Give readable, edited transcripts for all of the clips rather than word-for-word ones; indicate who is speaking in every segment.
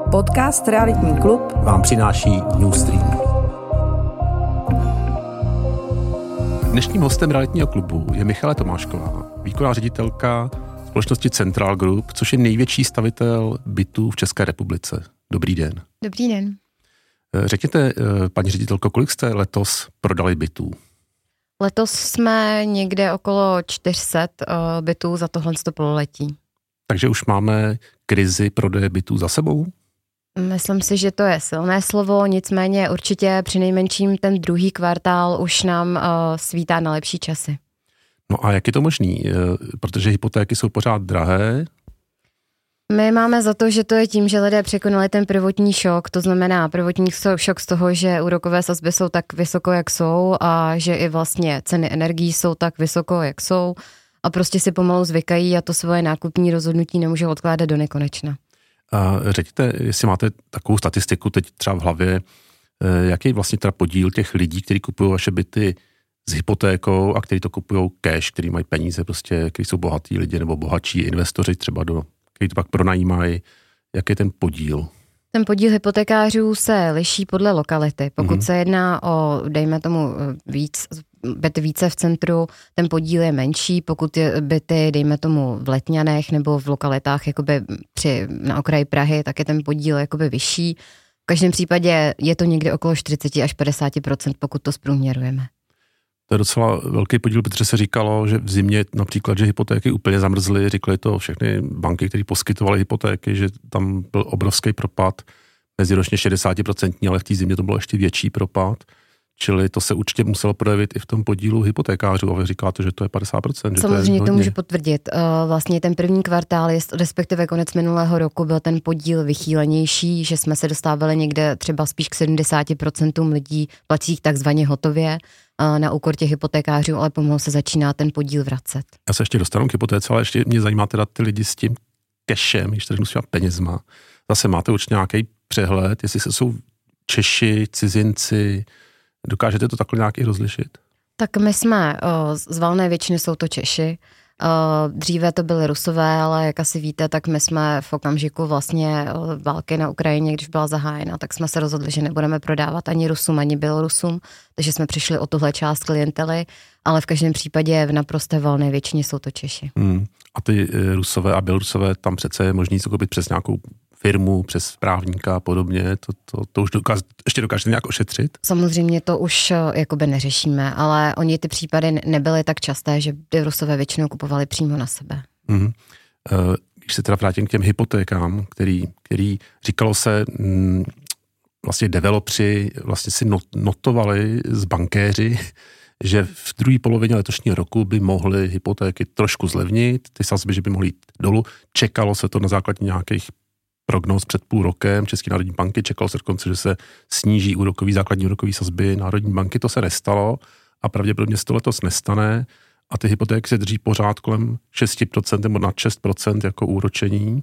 Speaker 1: Podcast Realitní klub
Speaker 2: vám přináší Newstream. Dnešním hostem Realitního klubu je Michala Tomášková, výkonná ředitelka společnosti Central Group, což je největší stavitel bytů v České republice. Dobrý den.
Speaker 3: Dobrý den.
Speaker 2: Řekněte, paní ředitelko, kolik jste letos prodali bytů?
Speaker 3: Letos jsme někde okolo 400 bytů za tohle pololetí.
Speaker 2: Takže už máme krizi prodeje bytů za sebou?
Speaker 3: Myslím si, že to je silné slovo, nicméně určitě přinejmenším ten druhý kvartál už nám svítá na lepší časy.
Speaker 2: No a jak je to možný? Protože hypotéky jsou pořád drahé.
Speaker 3: My máme za to, že to je tím, že lidé překonali ten prvotní šok, to znamená prvotní šok z toho, že úrokové sazby jsou tak vysoko, jak jsou a že i vlastně ceny energií jsou tak vysoko, jak jsou a prostě si pomalu zvykají a to svoje nákupní rozhodnutí nemůžou odkládat do nekonečna.
Speaker 2: A řekněte, jestli máte takovou statistiku teď třeba v hlavě, jaký je vlastně teda podíl těch lidí, kteří kupují vaše byty s hypotékou a kteří to kupují cash, kteří mají peníze, prostě, kteří jsou bohatí lidi nebo bohatší investoři třeba, kteří to pak pronajímají, jak je ten podíl?
Speaker 3: Ten podíl hypotekářů se liší podle lokality. Pokud se jedná o, dejme tomu, byty více v centru, ten podíl je menší, pokud je byty, dejme tomu, v Letňanech nebo v lokalitách jakoby na okraji Prahy, tak je ten podíl jakoby vyšší. V každém případě je to někde okolo 40 až 50%, pokud to zprůměrujeme.
Speaker 2: To je docela velký podíl, protože se říkalo, že v zimě například, že hypotéky úplně zamrzly, říkali to všechny banky, které poskytovaly hypotéky, že tam byl obrovský propad, meziročně 60%, ale v té zimě to bylo ještě větší propad, čili to se určitě muselo projevit i v tom podílu hypotékářů, a vy říkáte, že to je 50%.
Speaker 3: Samozřejmě to můžu potvrdit. Vlastně ten první kvartál, respektive konec minulého roku, byl ten podíl vychýlenější, že jsme se dostávali někde třeba spíš k 70% lidí platících takzvaně hotově, na úkor těch hypotékářů, ale pomalu se začíná ten podíl vracet.
Speaker 2: Já se ještě dostanu k hypotéce, ale ještě mě zajímá teda ty lidi s tím cashem, když to řeknu s těma penězma. Zase máte určitě nějaký přehled, jestli jsou Češi, cizinci, dokážete to takhle nějak i rozlišit? Tak
Speaker 3: my jsme, z valné většiny jsou to Češi. Dříve to byly Rusové, ale jak asi víte, tak my jsme v okamžiku vlastně války na Ukrajině, když byla zahájena, tak jsme se rozhodli, že nebudeme prodávat ani Rusům, ani Bělorusům, takže jsme přišli o tuhle část klientely, ale v každém případě v naprosté valné většině jsou to Češi.
Speaker 2: A ty Rusové a Bělorusové, tam přece je možný to koupit přes nějakou firmu, přes právníka a podobně, to už ještě dokážete nějak ošetřit?
Speaker 3: Samozřejmě to už jakoby neřešíme, ale oni ty případy nebyly tak časté, že ty Rusové většinou kupovali přímo na sebe.
Speaker 2: Když se teda vrátím k těm hypotékám, který říkalo se, vlastně developři vlastně si notovali z bankéři, že v druhé polovině letošního roku by mohly hypotéky trošku zlevnit, ty sazby, že by mohly jít dolů. Čekalo se to na základě nějakých prognóz před půl rokem České národní banky, čekalo se dokonce, že se sníží základní úrokový sazby Národní banky, to se nestalo a pravděpodobně se to letos nestane a ty hypotéky se drží pořád kolem 6% nebo nad 6% jako úročení.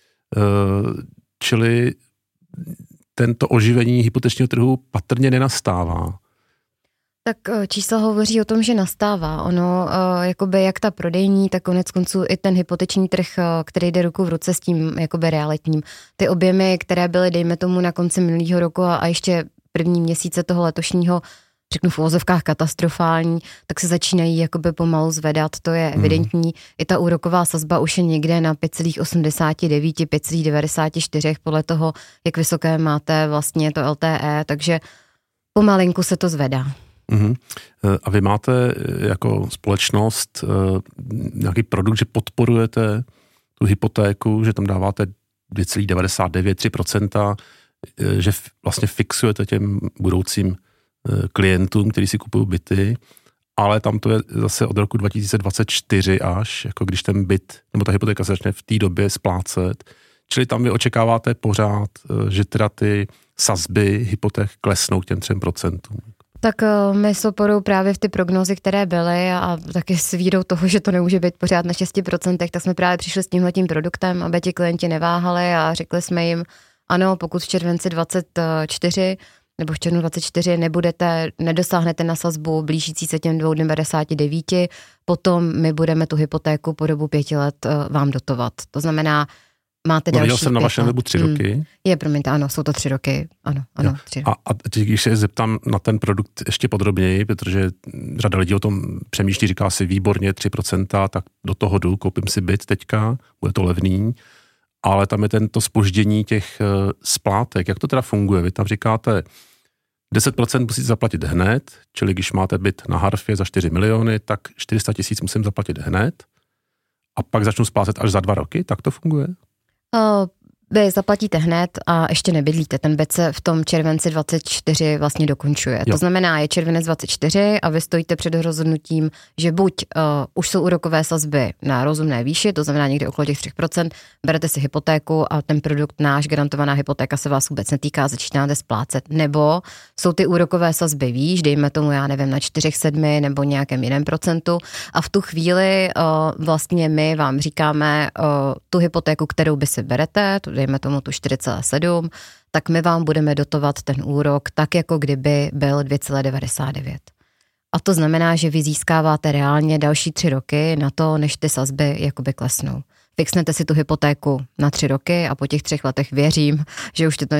Speaker 2: Čili tento oživení hypotečního trhu patrně nenastává.
Speaker 3: Tak čísla hovoří o tom, že nastává. Ono, jakoby jak ta prodejní, tak konec konců i ten hypoteční trh, který jde ruku v ruce s tím jakoby realitním. Ty objemy, které byly, dejme tomu, na konci minulého roku a ještě první měsíce toho letošního, řeknu v uvozovkách katastrofální, tak se začínají jakoby pomalu zvedat, to je evidentní. I ta úroková sazba už je někde na 5,89, 5,94 podle toho, jak vysoké máte vlastně to LTE, takže pomalinku se to zvedá.
Speaker 2: A vy máte jako společnost nějaký produkt, že podporujete tu hypotéku, že tam dáváte 2,99-3%, že vlastně fixujete těm budoucím klientům, kteří si kupují byty, ale tam to je zase od roku 2024 až, jako když ten byt, nebo ta hypotéka se začne v té době splácet, čili tam vy očekáváte pořád, že teda ty sazby hypoték klesnou k těm 3%.
Speaker 3: Tak my s oporou právě v ty prognózy, které byly a taky s vírou toho, že to nemůže být pořád na 6%, tak jsme právě přišli s tímhletím produktem, aby ti klienti neváhali a řekli jsme jim, ano, pokud v červenci 24 nebo v červnu 24 nedosáhnete na sazbu blížící se těm 2,99, potom my budeme tu hypotéku po dobu 5 let vám dotovat. To znamená, máte
Speaker 2: No,
Speaker 3: další.
Speaker 2: viděl jsem na vašem webu 3 roky.
Speaker 3: Je, promiňte, ano, jsou to 3 roky. Ano, 3 roky.
Speaker 2: A když se zeptám na ten produkt ještě podrobněji, protože řada lidí o tom přemýšlí, říká si výborně 3%, tak do toho jdu, koupím si byt teďka, bude to levný, ale tam je to zpoždění těch splátek. Jak to teda funguje? Vy tam říkáte, 10% musíte zaplatit hned, čili když máte byt na Harfě za 4 miliony, tak 400 000 musím zaplatit hned a pak začnu splácet až za 2 roky, tak to funguje?
Speaker 3: Vy zaplatíte hned a ještě nebydlíte. Ten byt se v tom červenci 24 vlastně dokončuje. Jo. To znamená, je červenec 24 a vy stojíte před rozhodnutím, že buď už jsou úrokové sazby na rozumné výši, to znamená někdy okolo těch 3%, berete si hypotéku a ten produkt náš, garantovaná hypotéka, se vás vůbec netýká, začínáte splácet. Nebo jsou ty úrokové sazby výš, dejme tomu, já nevím, na 4,7 nebo nějakém jiném procentu a v tu chvíli vlastně my vám říkáme tu hypotéku, kterou by si berete, dejme tomu tu 4,7, tak my vám budeme dotovat ten úrok tak, jako kdyby byl 2,99. A to znamená, že vy získáváte reálně další 3 roky na to, než ty sazby jakoby klesnou. Fixnete si tu hypotéku na 3 roky a po těch 3 letech věřím, že už to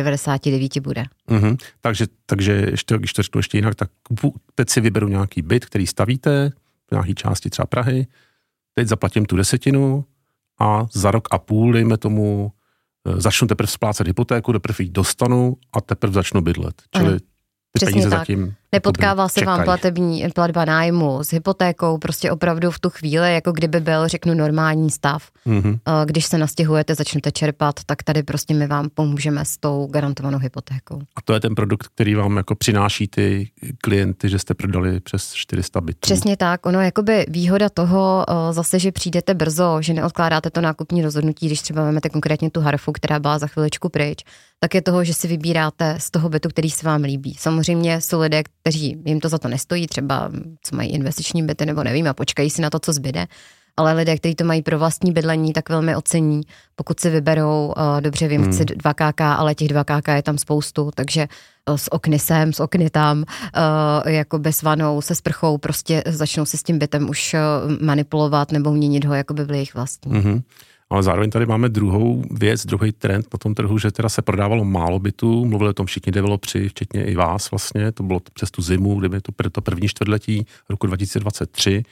Speaker 3: 2,99 bude.
Speaker 2: Mm-hmm. Takže ještě, když to řeknu ještě jinak, tak teď si vyberu nějaký byt, který stavíte v nějaké části třeba Prahy, teď zaplatím tu 10 a za rok a půl, dejme tomu, začnu teprve splácet hypotéku, teprve ji dostanu a teprve začnu bydlet. Čili ty peníze zatím
Speaker 3: nepotkává se vám platba nájmu s hypotékou, prostě opravdu v tu chvíli, jako kdyby byl, řeknu, normální stav. Mm-hmm. Když se nastěhujete, začnete čerpat, tak tady prostě my vám pomůžeme s tou garantovanou hypotékou. A
Speaker 2: to je ten produkt, který vám jako přináší ty klienty, že jste prodali přes 400 bytů.
Speaker 3: Přesně tak, ono jakoby výhoda toho zase, že přijdete brzo, že neodkládáte to nákupní rozhodnutí, když třeba vezmete konkrétně tu Harfu, která byla za chviličku pryč, tak je toho, že si vybíráte z toho bytu, který se vám líbí. Samozřejmě jsou lidé, kteří jim to za to nestojí, třeba co mají investiční byty nebo nevím a počkají si na to, co zbyde, ale lidé, kteří to mají pro vlastní bydlení, tak velmi ocení, pokud si vyberou, dobře vím, chci 2KK, ale těch 2KK je tam spoustu, takže s okny sem, s okny tam, jako bez vanou, se sprchou, prostě začnou si s tím bytem už manipulovat nebo měnit ho, jako by byl jejich vlastní. Mm-hmm.
Speaker 2: Ale zároveň tady máme druhou věc, druhý trend na tom trhu, že teda se prodávalo málo bytů, mluvili o tom všichni developři, včetně i vás vlastně, to bylo přes tu zimu, kdyby to první čtvrtletí roku 2023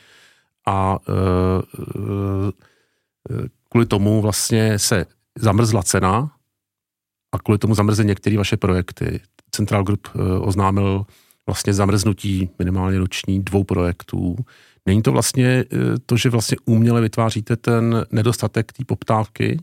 Speaker 2: a kvůli tomu vlastně se zamrzla cena a kvůli tomu zamrzly některé vaše projekty. Central Group oznámil vlastně zamrznutí minimálně roční 2 projektů. Není to vlastně to, že vlastně uměle vytváříte ten nedostatek té poptávky?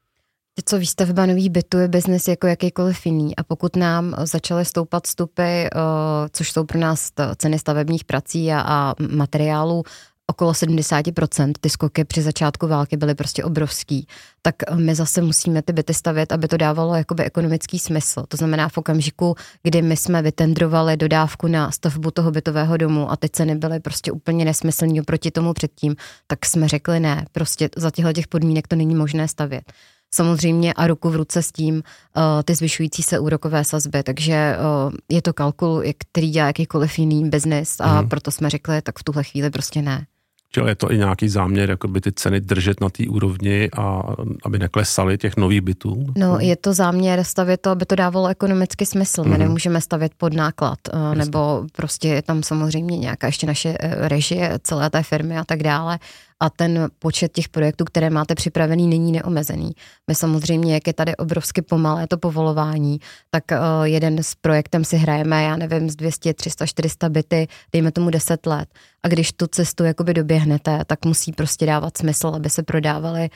Speaker 3: Co výstavba nových bytů je biznes jako jakýkoliv jiný a pokud nám začaly stoupat vstupy, což jsou pro nás ceny stavebních prací a materiálů, okolo 70%, ty skoky při začátku války byly prostě obrovský, tak my zase musíme ty byty stavět, aby to dávalo jakoby ekonomický smysl. To znamená v okamžiku, kdy my jsme vytendrovali dodávku na stavbu toho bytového domu a ty ceny byly prostě úplně nesmyslný oproti tomu předtím, tak jsme řekli ne, prostě za těch podmínek to není možné stavět. Samozřejmě a ruku v ruce s tím ty zvyšující se úrokové sazby, takže je to kalkul, který dělá jakýkoliv jiný biznis a proto jsme řekli, tak v tuhle chvíli prostě ne.
Speaker 2: Čili je to i nějaký záměr, jakoby ty ceny držet na té úrovni a aby neklesaly těch nových bytů?
Speaker 3: No, je to záměr stavět to, aby to dávalo ekonomický smysl. My nemůžeme stavět pod náklad, nebo prostě je tam samozřejmě nějaká ještě naše režie celé té firmy a tak dále. A ten počet těch projektů, které máte připravený, není neomezený. My samozřejmě, jak je tady obrovsky pomalé to povolování, tak jeden s projektem si hrajeme, já nevím, z 200, 300, 400 byty, dejme tomu 10 let. A když tu cestu jakoby doběhnete, tak musí prostě dávat smysl, aby se prodávaly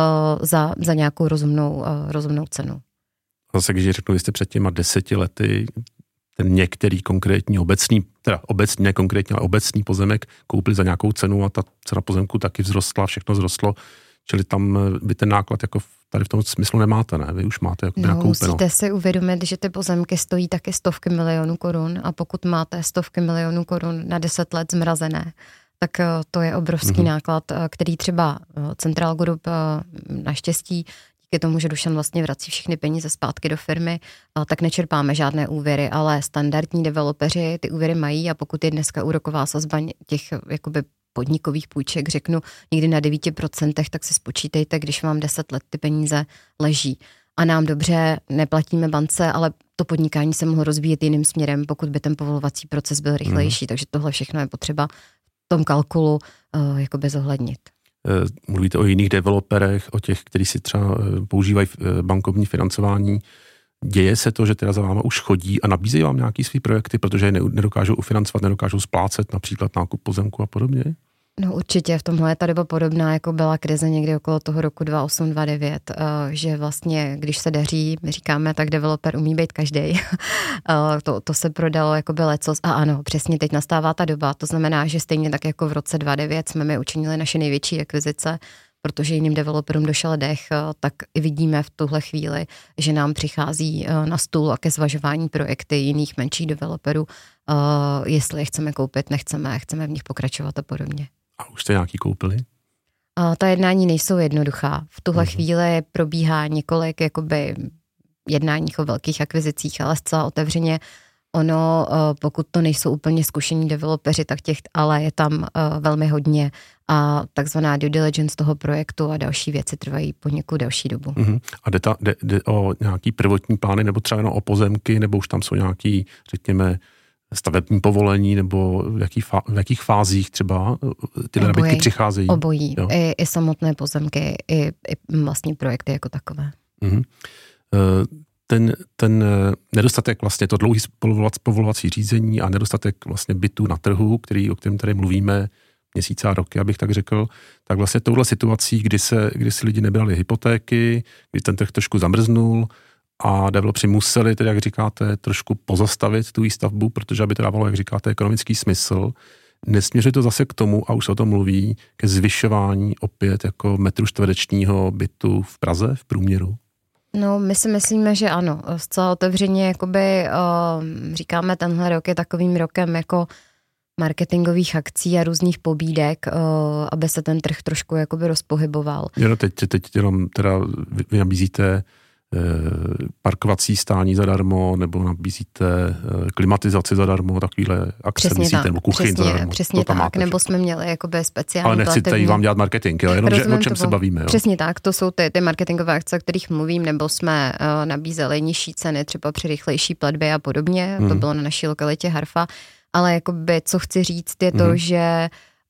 Speaker 3: za nějakou rozumnou cenu.
Speaker 2: Zase, když řeknu, vy jste před těma 10 lety ten některý konkrétní ne konkrétní, ale obecný pozemek koupili za nějakou cenu a ta cena pozemku taky vzrostla, všechno vzrostlo, čili tam by ten náklad jako tady v tom smyslu nemáte, ne? Vy už máte jako nějakou
Speaker 3: musíte si uvědomit, že ty pozemky stojí taky stovky milionů korun a pokud máte stovky milionů korun na 10 let zmrazené, tak to je obrovský náklad, který třeba Central Group naštěstí díky tomu, že Dušan vlastně vrací všechny peníze zpátky do firmy, tak nečerpáme žádné úvěry, ale standardní developeři ty úvěry mají a pokud je dneska úroková sazba těch jakoby podnikových půjček řeknu někdy na 9%, tak si spočítejte, když vám 10 let ty peníze leží. A nám dobře, neplatíme bance, ale to podnikání se mohlo rozvíjet jiným směrem, pokud by ten povolovací proces byl rychlejší, takže tohle všechno je potřeba v tom kalkulu jakoby zohlednit.
Speaker 2: Mluvíte o jiných developerech, o těch, kteří si třeba používají bankovní financování. Děje se to, že teda za váma už chodí a nabízejí vám nějaký svý projekty, protože je nedokážou ufinancovat, nedokážou splácet, například nákup pozemku a podobně?
Speaker 3: No určitě, v tomhle je ta doba podobná, jako byla krize někdy okolo toho roku 2008-2009, že vlastně, když se daří, my říkáme, tak developer umí být každej. To se prodalo jako by lecos a ano, přesně teď nastává ta doba, to znamená, že stejně tak jako v roce 2009 jsme my učinili naše největší akvizice, protože jiným developerům došel dech, tak i vidíme v tuhle chvíli, že nám přichází na stůl a ke zvažování projekty jiných menších developerů, jestli je chceme koupit, nechceme, chceme v nich pokračovat a podobně.
Speaker 2: A už jste nějaký koupili?
Speaker 3: Ta jednání nejsou jednoduchá. V tuhle chvíli probíhá několik jakoby jednání o velkých akvizicích, ale zcela otevřeně ono, pokud to nejsou úplně zkušení developeři, tak těch ale je tam velmi hodně a takzvaná due diligence toho projektu a další věci trvají poněkud delší dobu.
Speaker 2: A jde o nějaký prvotní plány, nebo třeba jenom o pozemky, nebo už tam jsou nějaký, řekněme, stavební povolení, nebo v jakých fázích třeba ty nabídky přicházejí?
Speaker 3: Obojí. I samotné pozemky, i vlastní projekty jako takové.
Speaker 2: Ten nedostatek vlastně, to dlouhý povolovací řízení a nedostatek vlastně bytů na trhu, o kterém tady mluvíme měsíce a roky, abych tak řekl, tak vlastně touhle situací, kdy si lidi nebrali hypotéky, kdy ten trh trošku zamrznul a developři museli, tedy jak říkáte, trošku pozastavit tu výstavbu, protože aby to dávalo, jak říkáte, ekonomický smysl. Nesměřuje to zase k tomu, a už se o tom mluví, ke zvyšování opět jako metru čtverečního bytu v Praze v průměru?
Speaker 3: No, my si myslíme, že ano. Zcela otevřeně, jakoby říkáme, tenhle rok je takovým rokem jako marketingových akcí a různých pobídek, aby se ten trh trošku jakoby rozpohyboval.
Speaker 2: No, teď jenom teda vy nabízíte parkovací stání zadarmo, nebo nabízíte klimatizaci zadarmo, takovýhle akce myslíte, nebo kuchyň zadarmo.
Speaker 3: Přesně tak, nebo jsme měli jakoby speciální.
Speaker 2: Ale nechci tady vám dělat marketing, jo? Jenom o čem se bavíme. Jo?
Speaker 3: Přesně tak, to jsou ty marketingové akce, o kterých mluvím, nebo jsme nabízeli nižší ceny, třeba při rychlejší platbě a podobně, to bylo na naší lokalitě Harfa, ale jakoby, co chci říct, je to, že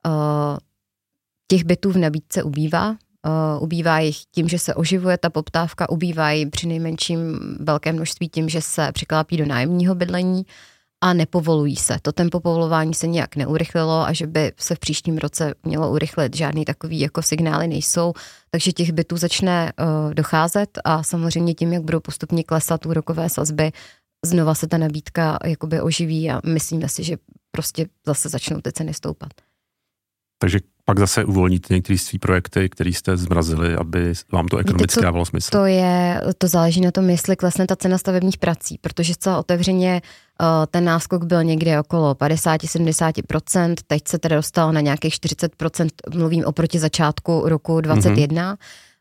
Speaker 3: těch bytů v nabídce ubývá, ubývá jich tím, že se oživuje ta poptávka, ubývají při nejmenším velké množství tím, že se přiklápí do nájemního bydlení a nepovolují se. To tempo povolování se nějak neurychlilo a že by se v příštím roce mělo urychlit, žádný takový jako signály nejsou, takže těch bytů začne docházet a samozřejmě tím, jak budou postupně klesat úrokové sazby, znova se ta nabídka jakoby oživí a myslíme si, že prostě zase začnou ty ceny stoupat.
Speaker 2: Takže pak zase uvolníte některé svý projekty, které jste zmrazili, aby vám to ekonomicky dávalo smysl. To záleží na tom, jestli klesne ta cena stavebních prací, protože zcela otevřeně ten náskok byl někde okolo 50-70%, teď se teda dostal na nějakých 40%, mluvím oproti začátku roku 2021.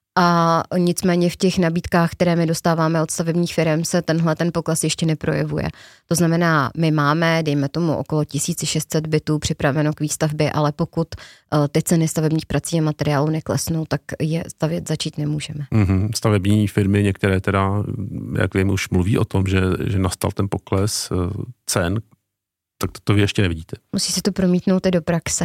Speaker 2: A nicméně v těch nabídkách, které my dostáváme od stavebních firm, se ten pokles ještě neprojevuje. To znamená, my máme, dejme tomu, okolo 1600 bytů připraveno k výstavbě, ale pokud ty ceny stavebních prací a materiálů neklesnou, tak je stavět začít nemůžeme. Stavební firmy některé teda, jak vím, už mluví o tom, že nastal ten pokles cen, tak to vy ještě nevidíte.
Speaker 3: Musí se to promítnout i do praxe,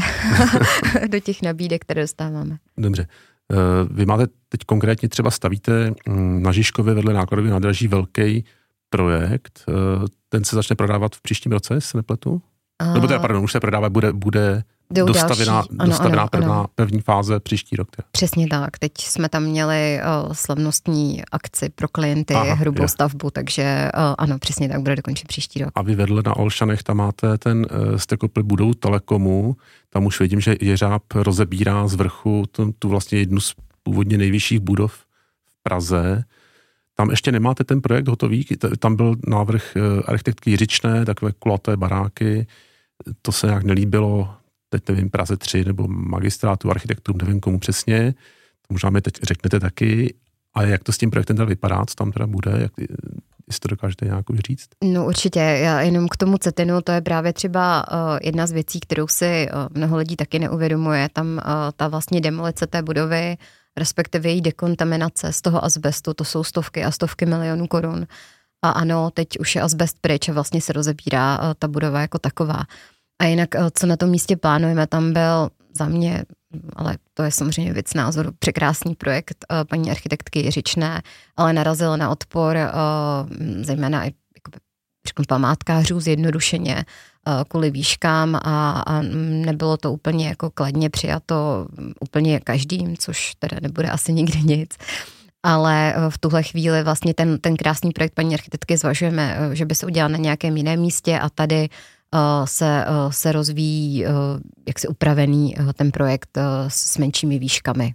Speaker 3: do těch nabídek, které dostáváme.
Speaker 2: Dobře. Vy máte teď konkrétně třeba stavíte na Žižkově vedle nákladového nádraží velký projekt. Ten se začne prodávat v příštím roce, jestli se nepletu? Nebo teda, pardon, už se prodává, bude dostavená první fáze příští rok.
Speaker 3: Přesně tak. Teď jsme tam měli slavnostní akci pro klienty, hrubou stavbu, takže ano, přesně tak, bude dokončit příští rok.
Speaker 2: A vy vedle na Olšanech, tam máte jste koupili budovu Telekomu, tam už vidím, že Jeřáb rozebírá z vrchu tu vlastně jednu z původně nejvyšších budov v Praze. Tam ještě nemáte ten projekt hotový, tam byl návrh architektky Jiřičné, takové kulaté baráky, to se nějak nelíbilo, teď nevím, Praze 3 nebo magistrátu architektům, nevím komu přesně, to možná mi teď řeknete taky, a jak to s tím projektem teda vypadá, co tam teda bude, jestli to dokážete nějak už říct?
Speaker 3: No určitě, já jenom k tomu Cetinu, to je právě třeba jedna z věcí, kterou si mnoho lidí taky neuvědomuje, tam ta vlastně demolice té budovy, respektive její dekontaminace z toho azbestu, to jsou stovky a stovky milionů korun. A ano, teď už je azbest pryč a vlastně se rozebírá ta budova jako taková. A jinak, co na tom místě plánujeme, tam byl za mě, ale to je samozřejmě věc názoru, překrásný projekt paní architektky Jiřičné, ale narazil na odpor zejména i řeknu, památkářů zjednodušeně kvůli výškám a nebylo to úplně jako kladně přijato úplně každým, což teda nebude asi nikdy nic. Ale v tuhle chvíli vlastně ten krásný projekt paní architektky zvažujeme, že by se udělal na nějakém jiném místě a tady se rozvíjí jaksi upravený ten projekt s menšími výškami.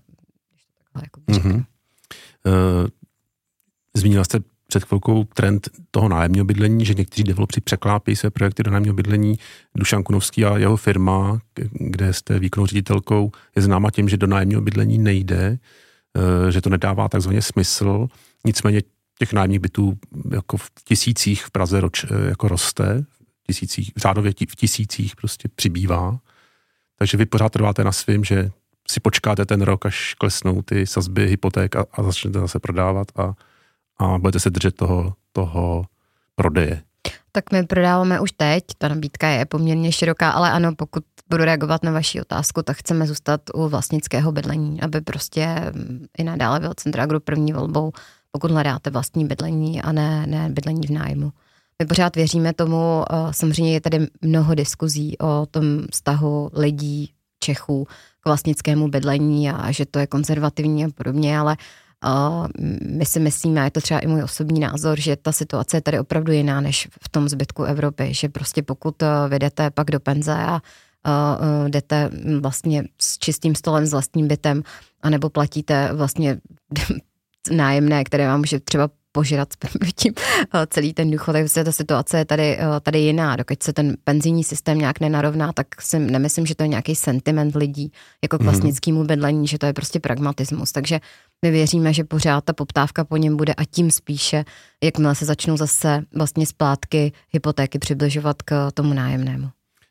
Speaker 2: Zmínila jste před chvilkou trend toho nájemního bydlení, že někteří developři překlápějí své projekty do nájemního bydlení. Dušan Kunovský a jeho firma, kde jste výkonnou ředitelkou, je známa tím, že do nájemního bydlení nejde, že to nedává takzvaně smysl. Nicméně těch nájemních bytů jako v tisících v Praze jako roste, řádově v tisících prostě přibývá. Takže vy pořád trváte na svým, že si počkáte ten rok, až klesnou ty sazby hypoték a začnete zase prodávat a budete se držet toho prodeje.
Speaker 3: Tak my prodáváme už teď, ta nabídka je poměrně široká, ale ano, pokud budu reagovat na vaši otázku, tak chceme zůstat u vlastnického bydlení, aby prostě i nadále byl Centra Group první volbou, pokud hledáte vlastní bydlení a ne bydlení v nájmu. My pořád věříme tomu, samozřejmě je tady mnoho diskuzí o tom vztahu lidí, Čechů k vlastnickému bydlení a že to je konzervativní a podobně, ale my si myslíme, a je to třeba i můj osobní názor, že ta situace je tady opravdu jiná než v tom zbytku Evropy, že prostě pokud vyjdete pak do penze a jdete vlastně s čistým stolem, s vlastním bytem, anebo platíte vlastně nájemné, které vám může třeba požrat s proměnutím celý ten důchod, takže ta situace je tady jiná. Dokud se ten penzijní systém nějak nenarovná, tak si nemyslím, že to je nějaký sentiment lidí jako k vlastnickému bydlení, že to je prostě pragmatismus. Takže my věříme, že pořád ta poptávka po něm bude a tím spíše, jakmile se začnou zase vlastně splátky hypotéky přibližovat k tomu nájemnému.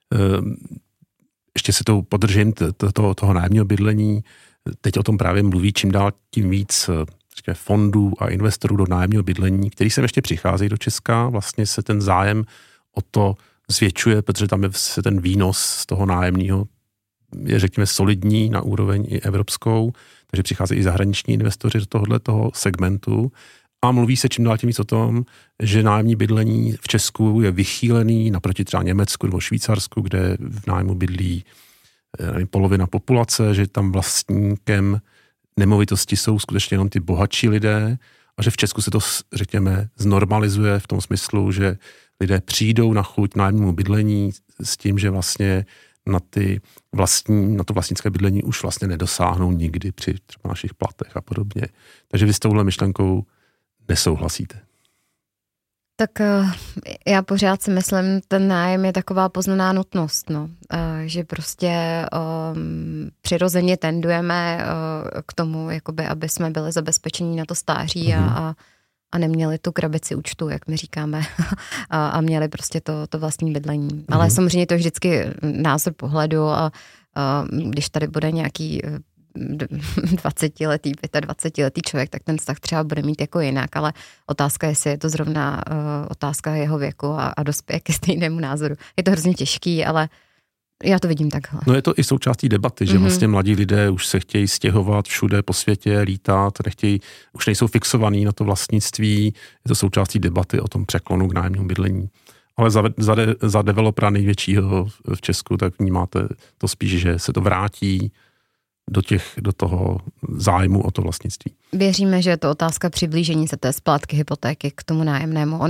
Speaker 2: Ještě si to podržím toho nájemního bydlení. Teď o tom právě mluví čím dál tím víc fondů a investorů do nájemního bydlení, který sem ještě přicházejí do Česka. Vlastně se ten zájem o to zvětšuje, protože tam se ten výnos z toho nájemního je, řekněme, solidní na úroveň i evropskou, takže přicházejí i zahraniční investoři do tohoto segmentu. A mluví se čím dál tím víc o tom, že nájemní bydlení v Česku je vychýlený naproti třeba Německu nebo Švýcarsku, kde v nájmu bydlí polovina populace, že tam vlastníkem nemovitosti jsou skutečně jenom ty bohatší lidé a že v Česku se to, řekněme, znormalizuje v tom smyslu, že lidé přijdou na chuť nájemnímu bydlení s tím, že vlastně na to vlastnické bydlení už vlastně nedosáhnou nikdy při třeba našich platech a podobně. Takže vy s touhle myšlenkou nesouhlasíte.
Speaker 3: Tak já pořád si myslím, ten nájem je taková poznaná nutnost, no. Že prostě přirozeně tendujeme k tomu, jakoby, aby jsme byli zabezpečení na to stáří a neměli tu krabici účtu, jak my říkáme, a měli prostě to vlastní bydlení. Ale samozřejmě to je vždycky názor pohledu a když tady bude nějaký 20letý, 25letý člověk, tak ten vztah třeba bude mít jako jinak, ale otázka je, jestli je to zrovna otázka jeho věku a dospěje ke stejnému názoru. Je to hrozně těžký, ale já to vidím takhle.
Speaker 2: No je to i součástí debaty, že vlastně mladí lidé už se chtějí stěhovat všude po světě, lítat, už nejsou fixovaní na to vlastnictví, je to součástí debaty o tom překlonu k nájemnímu bydlení. Ale za developera největšího v Česku, tak vnímáte to spíš, že se to vrátí do toho zájmu o to vlastnictví.
Speaker 3: Věříme, že je to otázka přiblížení se té splátky hypotéky k tomu nájemnému. Ono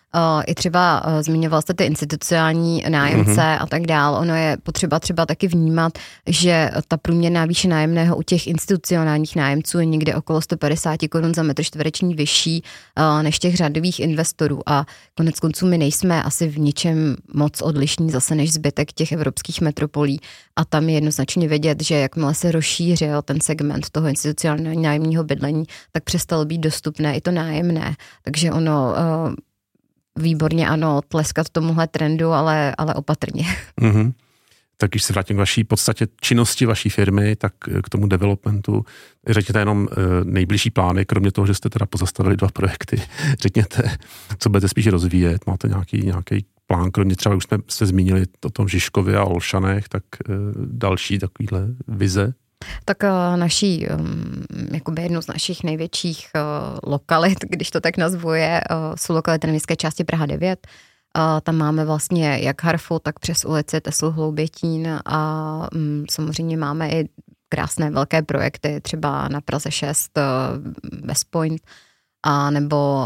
Speaker 3: I třeba zmiňoval jste ty institucionální nájemce a tak dál. Ono je potřeba třeba taky vnímat, že ta průměrná výše nájemného u těch institucionálních nájemců je někde okolo 150 korun za metr čtvereční vyšší než těch řadových investorů. A konec konců my nejsme asi v ničem moc odlišní zase než zbytek těch evropských metropolí. A tam je jednoznačně vidět, že jakmile se rozšířil ten segment toho institucionálního nájemního bydlení, tak přestalo být dostupné i to nájemné. Takže ono výborně ano, tleskat tomuhle trendu, ale opatrně.
Speaker 2: Mm-hmm. Tak když se vrátím k vaší podstatě činnosti vaší firmy, tak k tomu developmentu, řekněte jenom nejbližší plány, kromě toho, že jste teda pozastavili 2 projekty. Řekněte, co budete spíš rozvíjet, máte nějaký plán, kromě třeba, už jsme se zmínili o tom Žižkově a Olšanech, tak další takovýhle vize?
Speaker 3: Tak naší, jakoby jednou z našich největších lokalit, když to tak nazvu, jsou lokality na městské části Praha 9. Tam máme vlastně jak Harfu, tak přes ulici Teslu Hloubětín a samozřejmě máme i krásné velké projekty, třeba na Praze 6 West Point a nebo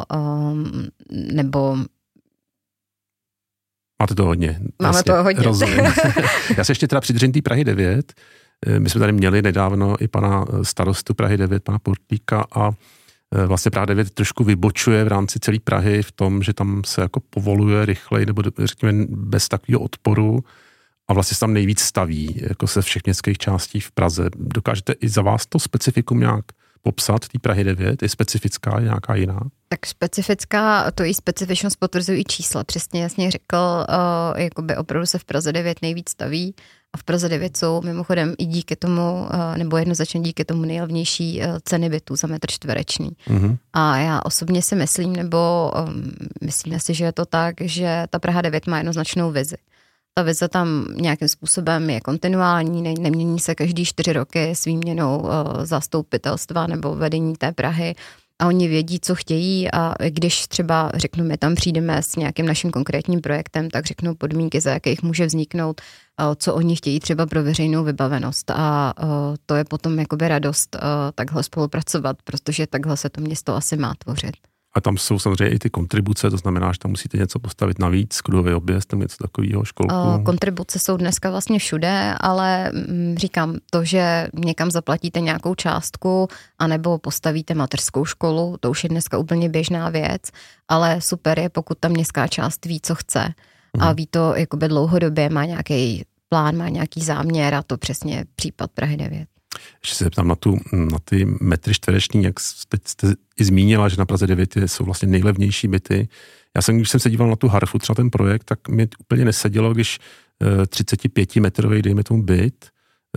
Speaker 2: máte to hodně.
Speaker 3: Máme to hodně.
Speaker 2: Rozumím. Já se ještě teda přidržím té Prahy 9. My jsme tady měli nedávno i pana starostu Prahy 9, pana Portlíka a vlastně Praha 9 trošku vybočuje v rámci celé Prahy v tom, že tam se jako povoluje rychleji nebo řekněme bez takového odporu a vlastně se tam nejvíc staví, jako se všech městských částí v Praze. Dokážete i za vás to specifikum nějak popsat, té Prahy 9? Je specifická, je nějaká jiná?
Speaker 3: Tak specifická, to její specifičnost potvrzují i čísla. Přesně jasně řekl, jakoby opravdu se v Praze 9 nejvíc staví a v Praze 9 jsou mimochodem i díky tomu, nebo jednoznačně díky tomu nejlevnější ceny bytů za metr čtvereční. Mm-hmm. A já osobně si myslím, nebo myslím si, že je to tak, že ta Praha 9 má jednoznačnou vizi. Ta vize tam nějakým způsobem je kontinuální, nemění se každý 4 roky s výměnou zastupitelstva nebo vedení té Prahy a oni vědí, co chtějí a když třeba řeknu, my tam přijdeme s nějakým naším konkrétním projektem, tak řeknou podmínky, za jakých může vzniknout, co oni chtějí třeba pro veřejnou vybavenost a to je potom jakoby radost takhle spolupracovat, protože takhle se to město asi má tvořit.
Speaker 2: A tam jsou samozřejmě i ty kontribuce, to znamená, že tam musíte něco postavit navíc, kruhový objezd, tam něco takového, školku.
Speaker 3: Kontribuce jsou dneska vlastně všude, ale říkám to, že někam zaplatíte nějakou částku anebo postavíte mateřskou školu, to už je dneska úplně běžná věc, ale super je, pokud ta městská část ví, co chce a ví to jakoby dlouhodobě, má nějaký plán, má nějaký záměr a to přesně případ Prahy 9.
Speaker 2: Ještě se zeptám na ty metry čtvereční, jak teď jste i zmínila, že na Praze 9 jsou vlastně nejlevnější byty. Když jsem se díval na tu Harfu, třeba ten projekt, tak mi úplně nesedělo, když 35 metrový, dejme tomu byt,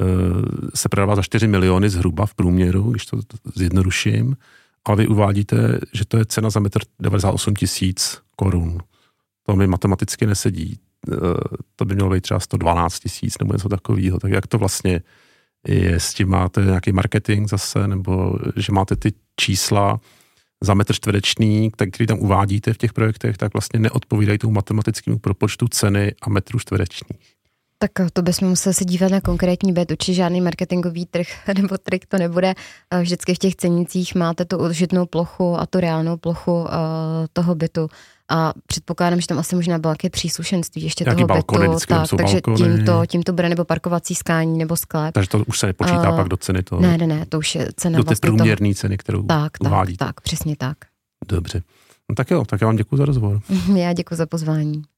Speaker 2: se prodává za 4 miliony zhruba v průměru, když to zjednoduším, ale vy uvádíte, že to je cena za metr 98 000 korun. To mi matematicky nesedí. To by mělo být třeba 112 000 nebo něco takového. Tak jak to vlastně je, s tím máte nějaký marketing zase, nebo že máte ty čísla za metr čtvereční, který tam uvádíte v těch projektech, tak vlastně neodpovídají tomu matematickému propočtu ceny a metrů čtverečních.
Speaker 3: Tak to bychom museli se dívat na konkrétní byt, určitě žádný marketingový trh nebo trik to nebude. Vždycky v těch cenících máte tu užitnou plochu a tu reálnou plochu toho bytu. A předpokládám, že tam asi možná bylo nějaké příslušenství ještě
Speaker 2: nějaký
Speaker 3: toho
Speaker 2: balkony,
Speaker 3: bytu. Tak, takže tímto bude nebo parkovací skání nebo sklep.
Speaker 2: Takže to už se nepočítá pak do ceny toho?
Speaker 3: Ne, to už je cena
Speaker 2: do té
Speaker 3: vlastně
Speaker 2: průměrné ceny, kterou uvádíte.
Speaker 3: Tak, přesně tak.
Speaker 2: Dobře. No tak jo, tak já vám děkuji za rozhovor.
Speaker 3: Já děkuji za pozvání.